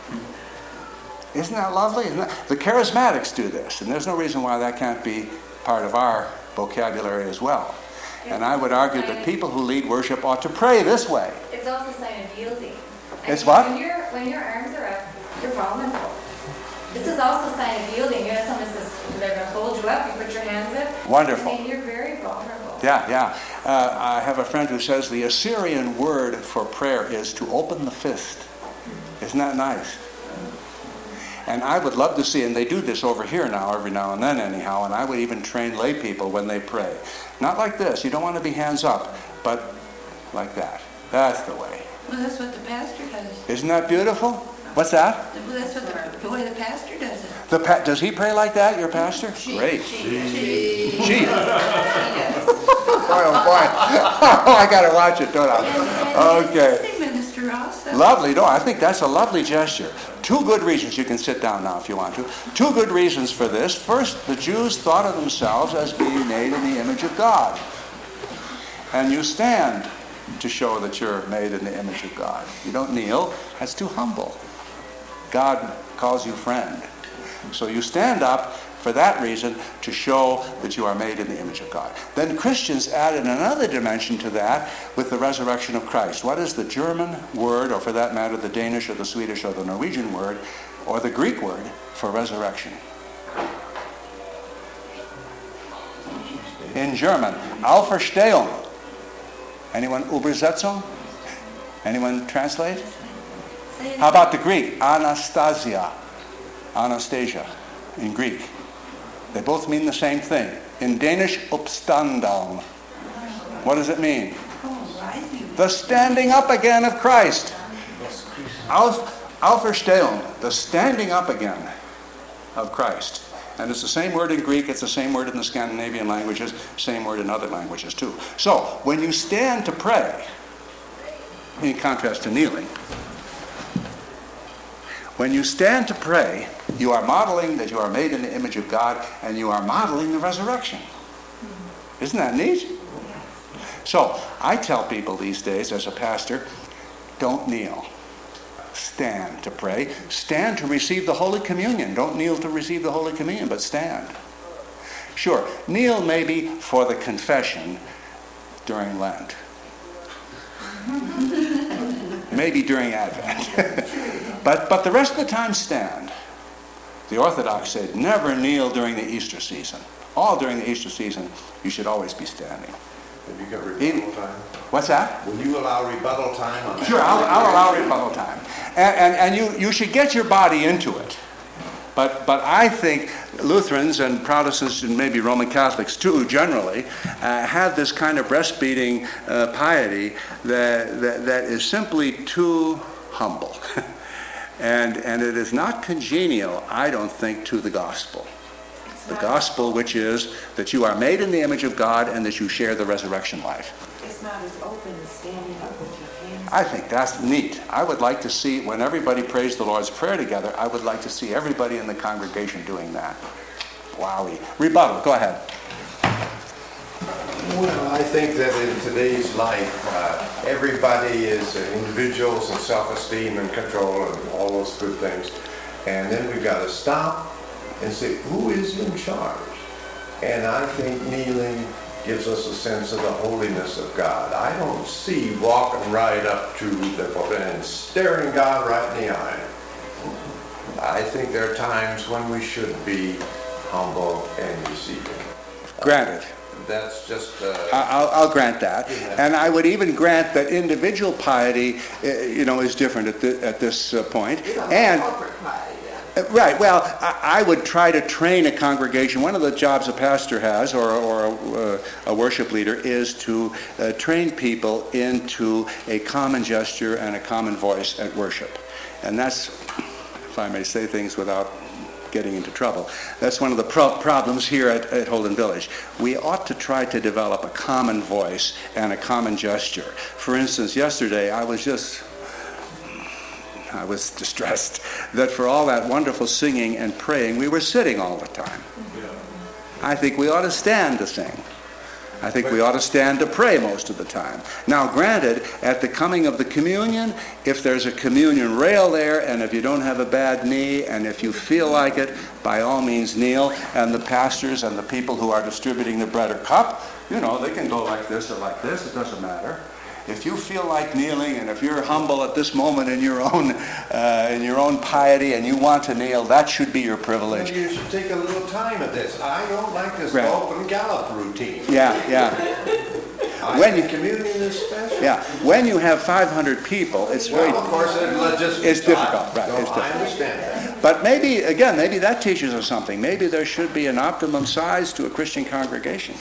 Isn't that lovely? Isn't that? The charismatics do this, and there's no reason why that can't be part of our vocabulary as well. And I would argue that people who lead worship ought to pray this way. It's also a sign of yielding. I It's mean, what? When, you're, when your arms are up, you're vulnerable. This is also a sign of yielding. You know, someone says, they're going to hold you up, you put your hands up. Wonderful. I mean, you're very vulnerable. Yeah, yeah. Uh, I have a friend who says the Assyrian word for prayer is to open the fist. Isn't that nice? And I would love to see, and they do this over here now, every now and then anyhow, and I would even train lay people when they pray. Not like this. You don't want to be hands up, but like that. That's the way. Well, that's what the pastor does. Isn't that beautiful? What's that? Well, that's what the, the way the pastor does it. The pa- does he pray like that, your pastor? Great. She, she, Gee. she does. Boy, oh boy. Oh, I got to watch it, don't I? Okay. Assistant minister also. Lovely. No, I think that's a lovely gesture. Two good reasons. You can sit down now if you want to. Two good reasons for this. First, the Jews thought of themselves as being made in the image of God. And you stand to show that you're made in the image of God. You don't kneel. That's too humble. God calls you friend. So you stand up for that reason, to show that you are made in the image of God. Then Christians added another dimension to that with the resurrection of Christ. What is the German word, or for that matter, the Danish or the Swedish or the Norwegian word, or the Greek word for resurrection? In German, Auferstehung. Anyone Übersetzung? Anyone translate? How about the Greek? Anastasia. Anastasia in Greek. They both mean the same thing. In Danish, Uppstanding. What does it mean? The standing up again of Christ. Auf, Auferstehung, the standing up again of Christ. And it's the same word in Greek, it's the same word in the Scandinavian languages, same word in other languages too. So, when you stand to pray, in contrast to kneeling. When you stand to pray, you are modeling that you are made in the image of God, and you are modeling the resurrection. Isn't that neat? So, I tell people these days as a pastor, don't kneel. Stand to pray. Stand to receive the Holy Communion. Don't kneel to receive the Holy Communion, but stand. Sure, kneel maybe for the confession during Lent. Maybe during Advent. but, but the rest of the time, stand. The Orthodox said, never kneel during the Easter season. All during the Easter season, you should always be standing. Have you got rebuttal Even, time? what's that? Will you allow rebuttal time on that? Sure, I'll, I'll allow rebuttal time. And, and, and you, you should get your body into it. But, but I think Lutherans and Protestants and maybe Roman Catholics too generally uh, have this kind of breastfeeding uh, piety that, that, that is simply too humble. and, and it is not congenial, I don't think, to the gospel. The gospel, which is that you are made in the image of God and that you share the resurrection life. It's not as open as standing up with your hands. I think that's neat. I would like to see, when everybody prays the Lord's Prayer together, I would like to see everybody in the congregation doing that. Wowie. Rebuttal, go ahead. Well, I think that in today's life, uh, everybody is uh, individuals and self-esteem and control and all those good things. And then we've got to stop and say, who is in charge? And I think kneeling gives us a sense of the holiness of God. I don't see walking right up to the pulpit and staring God right in the eye. I think there are times when we should be humble and receiving. Granted. That's just... Uh, I'll, I'll grant that. Yeah. And I would even grant that individual piety, uh, you know, is different at, the, at this uh, point. You don't and have corporate piety. Uh, Right. Well, I, I would try to train a congregation. One of the jobs a pastor has, or, or a, uh, a worship leader, is to uh, train people into a common gesture and a common voice at worship. And that's, if I may say things without getting into trouble, that's one of the pro- problems here at, at Holden Village. We ought to try to develop a common voice and a common gesture. For instance, yesterday I was just... I was distressed that for all that wonderful singing and praying, we were sitting all the time. I think we ought to stand to sing. I think we ought to stand to pray most of the time. Now, granted, at the coming of the communion, if there's a communion rail there, and if you don't have a bad knee, and if you feel like it, by all means kneel, and the pastors and the people who are distributing the bread or cup, you know, they can go like this or like this, it doesn't matter. If you feel like kneeling, and if you're humble at this moment in your own uh, in your own piety, and you want to kneel, that should be your privilege. you should take a little time at this. I don't like this Right. gulp and gallop routine. Yeah, yeah, I When think you- communion is special. yeah. When you have five hundred people, it's very. Well, of course, it's logistics. It's difficult, right, So it's I difficult. understand that. But maybe again, maybe that teaches us something. Maybe there should be an optimum size to a Christian congregation.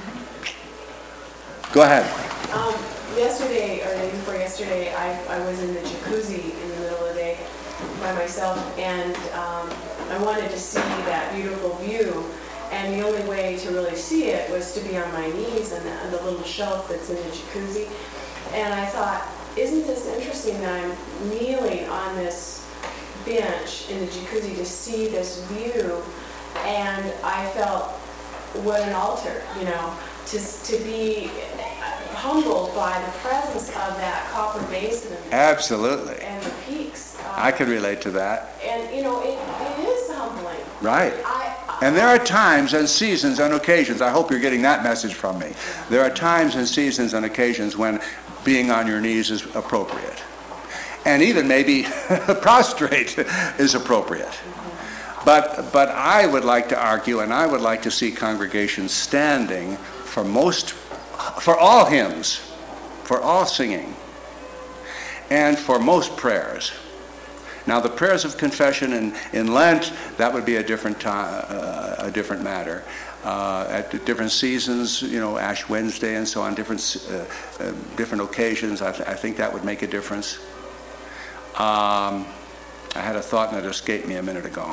Go ahead. Um, yesterday, or the day before yesterday, I, I was in the jacuzzi in the middle of the day by myself, and um, I wanted to see that beautiful view, and the only way to really see it was to be on my knees on the, on the little shelf that's in the jacuzzi. And I thought, isn't this interesting that I'm kneeling on this bench in the jacuzzi to see this view, and I felt, what an altar, you know, to, to be humbled by the presence of that copper basin Absolutely. and the peaks. Uh, I can relate to that. And, you know, it, it is humbling. Right. I, And there are times and seasons and occasions, I hope you're getting that message from me. There are times and seasons and occasions when being on your knees is appropriate. And even maybe prostrate is appropriate. But, but I would like to argue, and I would like to see congregations standing for most, for all hymns, for all singing, and for most prayers. Now, the prayers of confession in, in Lent, that would be a different time, uh, a different matter. Uh, at different seasons, you know, Ash Wednesday and so on, different uh, uh, different occasions, I, th- I think that would make a difference. Um, I had a thought and it escaped me a minute ago.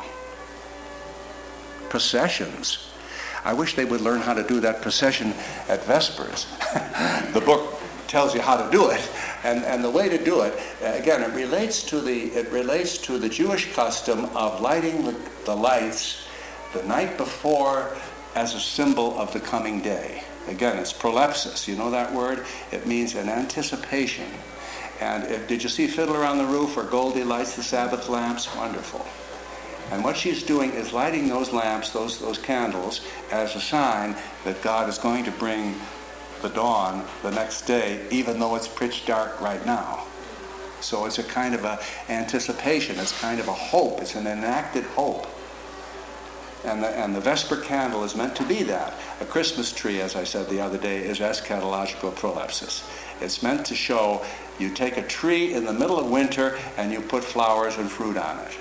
Processions. I wish they would learn how to do that procession at Vespers. The book tells you how to do it. And, and the way to do it, again, it relates to the, it relates to the Jewish custom of lighting the, the lights the night before as a symbol of the coming day. Again, it's prolepsis. You know that word? It means an anticipation. And if, did you see Fiddler on the Roof, where Goldie lights the Sabbath lamps? Wonderful. And what she's doing is lighting those lamps, those, those candles, as a sign that God is going to bring the dawn the next day, even though it's pitch dark right now. So it's a kind of a anticipation. It's kind of a hope. It's an enacted hope. And the, and the Vesper candle is meant to be that. A Christmas tree, as I said the other day, is eschatological prolepsis. It's meant to show you take a tree in the middle of winter and you put flowers and fruit on it.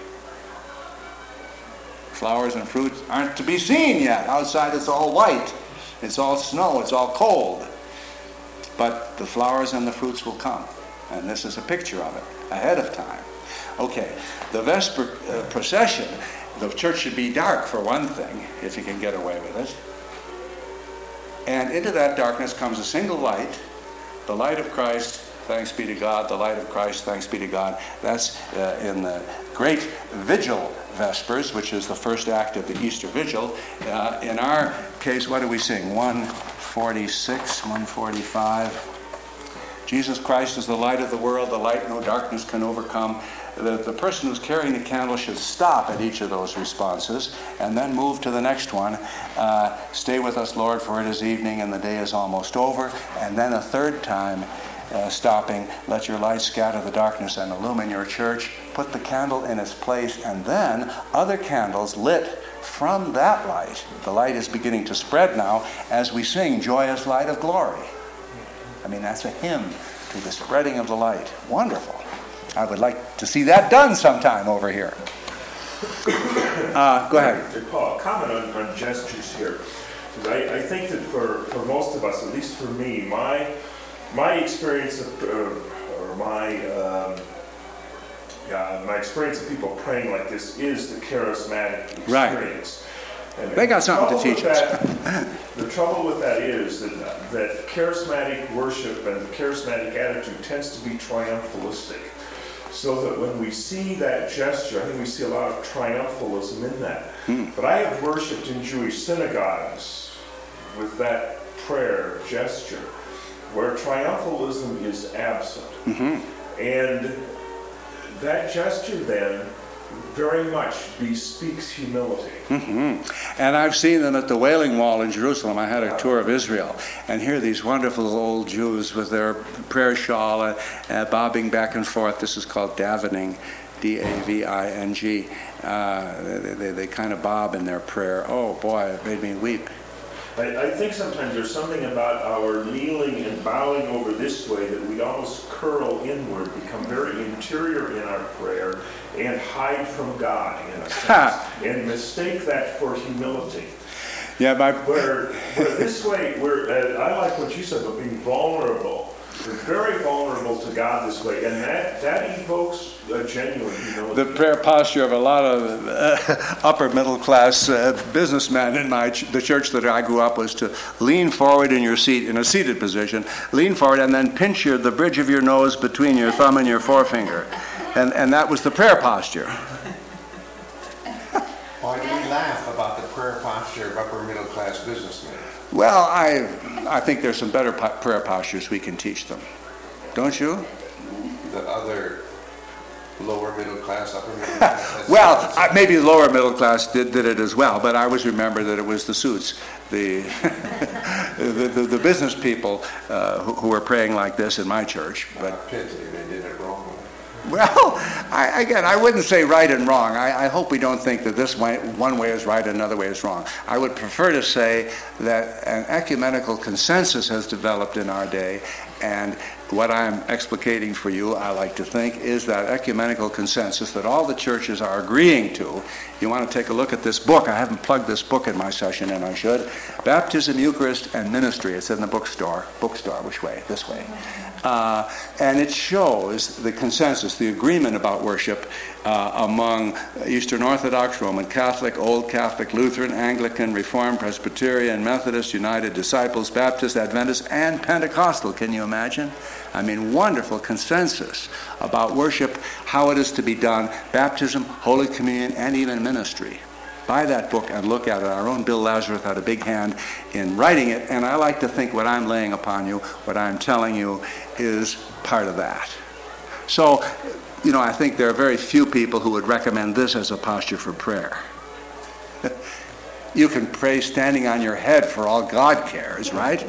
Flowers and fruit aren't to be seen yet. Outside it's all white. It's all snow. It's all cold. But the flowers and the fruits will come. And this is a picture of it ahead of time. Okay, the Vesper uh, procession, the church should be dark for one thing, if you can get away with it. And into that darkness comes a single light, the light of Christ, thanks be to God, the light of Christ, thanks be to God. That's uh, in the great vigil Vespers, which is the first act of the Easter Vigil. Uh, in our case, what do we sing? one forty-six, one forty-five. Jesus Christ is the light of the world, the light no darkness can overcome. The, the person who's carrying the candle should stop at each of those responses and then move to the next one. Uh, Stay with us, Lord, for it is evening and the day is almost over. And then a third time, uh, stopping, let your light scatter the darkness and illumine your church. Put the candle in its place, and then other candles lit from that light. The light is beginning to spread now as we sing Joyous Light of Glory. I mean, that's a hymn to the spreading of the light. Wonderful. I would like to see that done sometime over here. Uh, go ahead. Hey, Paul, comment on, on gestures here. Because I, I think that for, for most of us, at least for me, my my experience of, uh, or my um, yeah, my experience of people praying like this is the charismatic experience. Right. And they got something to teach us. That, the trouble with that is that that charismatic worship and the charismatic attitude tends to be triumphalistic. So that when we see that gesture, I think we see a lot of triumphalism in that. Hmm. But I have worshipped in Jewish synagogues with that prayer gesture, where triumphalism is absent. Mm-hmm. And that gesture then very much bespeaks humility. Mm-hmm. And I've seen them at the Wailing Wall in Jerusalem. I had a tour of Israel, and here are these wonderful old Jews with their prayer shawl uh, uh, bobbing back and forth. This is called davening, D A V I N G. Uh, they, they, they kind of bob in their prayer. Oh boy, it made me weep. I, I think sometimes there's something about our kneeling and bowing over this way that we almost curl inward, become very interior in our prayer, and hide from God in a sense, and mistake that for humility. Yeah, my where, where this way, where uh, I like what you said about being vulnerable. We're very vulnerable to God this way, and that, that evokes a genuine humility. The prayer posture of a lot of uh, upper middle class uh, businessmen in my ch- the church that I grew up was to lean forward in your seat, in a seated position, lean forward and then pinch your, the bridge of your nose between your thumb and your forefinger. And, and that was the prayer posture. Why do we laugh about the prayer posture of upper middle class businessmen? Well, I I think there's some better po- prayer postures we can teach them. Don't you? The other lower middle class, upper middle class? Well, uh, maybe the lower middle class did, did it as well, but I always remember that it was the suits, the the, the, the business people uh, who, who were praying like this in my church. But pity they did it wrong. Well, I, again, I wouldn't say right and wrong. I, I hope we don't think that this way, one way is right and another way is wrong. I would prefer to say that an ecumenical consensus has developed in our day, and what I'm explicating for you, I like to think, is that ecumenical consensus that all the churches are agreeing to. You want to take a look at this book. I haven't plugged this book in my session, and I should. Baptism, Eucharist, and Ministry. It's in the bookstore. Bookstore, which way? This way. Uh, and it shows the consensus, the agreement about worship uh, among Eastern Orthodox, Roman Catholic, Old Catholic, Lutheran, Anglican, Reformed, Presbyterian, Methodist, United Disciples, Baptist, Adventist, and Pentecostal. Can you imagine? I mean, wonderful consensus about worship, how it is to be done, baptism, Holy Communion, and even ministry. Buy that book and look at it. Our own Bill Lazarus had a big hand in writing it, and I like to think what I'm laying upon you, what I'm telling you, is part of that. So, you know, I think there are very few people who would recommend this as a posture for prayer. You can pray standing on your head for all God cares, right?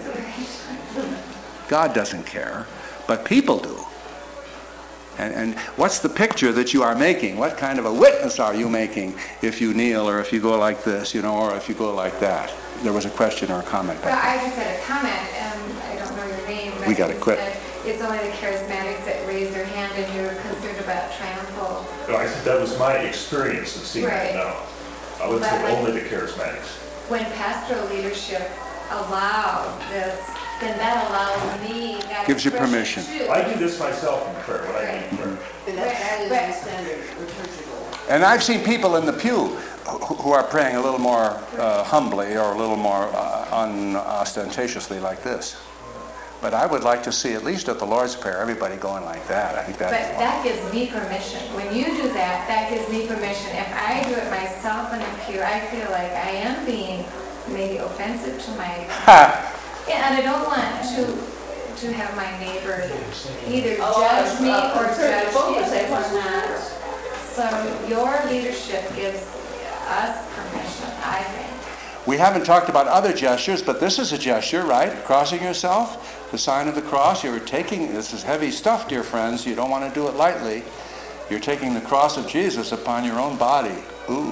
God doesn't care, but people do. And, and what's the picture that you are making? What kind of a witness are you making if you kneel or if you go like this, you know, or if you go like that? There was a question or a comment back Well, there. I just had a comment, and I don't know your name, but We gotta you quit. said it's only the charismatics that raise their hand, and you're concerned about triumphal. No, I said that was my experience of seeing Right. it now. I would But say like- only the charismatics. When pastoral leadership allows this, then that allows me that Gives you expression permission. too. I do this myself in prayer, when I do prayer. And that, that is the standard liturgical. And I've seen people in the pew who who are praying a little more uh, humbly or a little more uh, unostentatiously like this. But I would like to see, at least at the Lord's Prayer, everybody going like that. I think But that's that gives me permission. When you do that, that gives me permission. If I do it myself in a pew, I feel like I am being maybe offensive to my... Ha! Yeah, and I don't want to to have my neighbor either Oh, judge me uh, or concerned judge both me of them. or not. So your leadership gives us permission, I think. We haven't talked about other gestures, but this is a gesture, right? Crossing yourself, the sign of the cross. You're taking, this is heavy stuff, dear friends. You don't want to do it lightly. You're taking the cross of Jesus upon your own body. Ooh,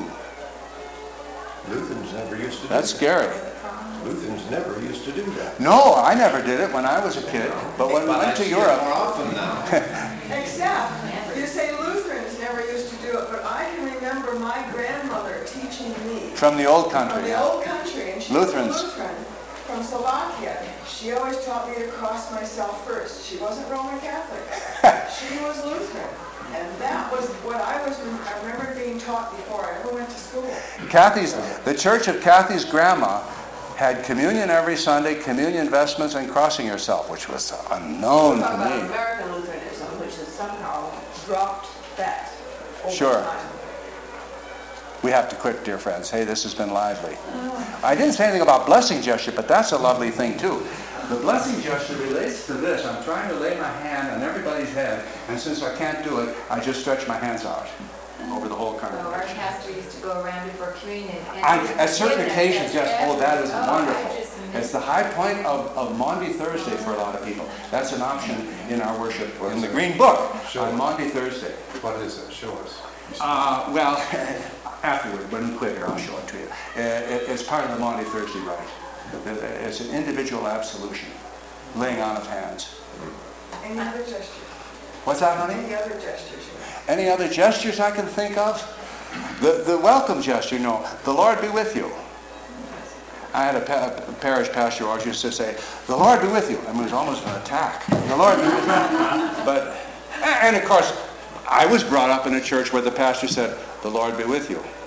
Lutherans never used to do that. that's scary. Lutherans never used to do that. No, I never did it when I was a kid. But when we went to More Europe, often now. Except, you say Lutherans never used to do it, but I can remember my grandmother teaching me from the old from country, the yeah. old country, and she Lutherans. was a Lutheran from Slovakia. She always taught me to cross myself first. She wasn't Roman Catholic. She was Lutheran. And that was what I was, I remember being taught before I ever went to school. Kathy's, the church of Kathy's grandma had communion every Sunday, communion vestments, and crossing yourself, which was unknown Talk to about me. American Lutheranism, which has somehow dropped that over Sure. time. We have to quit, dear friends. Hey, this has been lively. I didn't say anything about blessing gesture, but that's a lovely thing too. The blessing gesture relates to this. I'm trying to lay my hand on everybody's head, and since I can't do it, I just stretch my hands out over the whole So our congregation. pastor used to go around before communion. And I, at certain give them occasions, that yes. Oh, that is Oh, I wonderful. just It's missed the high point of, of Maundy Thursday for a lot of people. That's an option in our worship in the Green Book on Maundy Thursday. What is it? Show us. Uh, well, afterward, when we quit here, I'll show it to you. Uh, it, it's part of the Maundy Thursday rite. It's an individual absolution, laying on of hands. Any other gestures? What's that, honey? Any other gestures? Any other gestures I can think of? The, the welcome gesture, no. The Lord be with you. I had a, pa- a parish pastor always used to say, the Lord be with you. I mean, it was almost an attack. The Lord be with you. But, and of course, I was brought up in a church where the pastor said, the Lord be with you.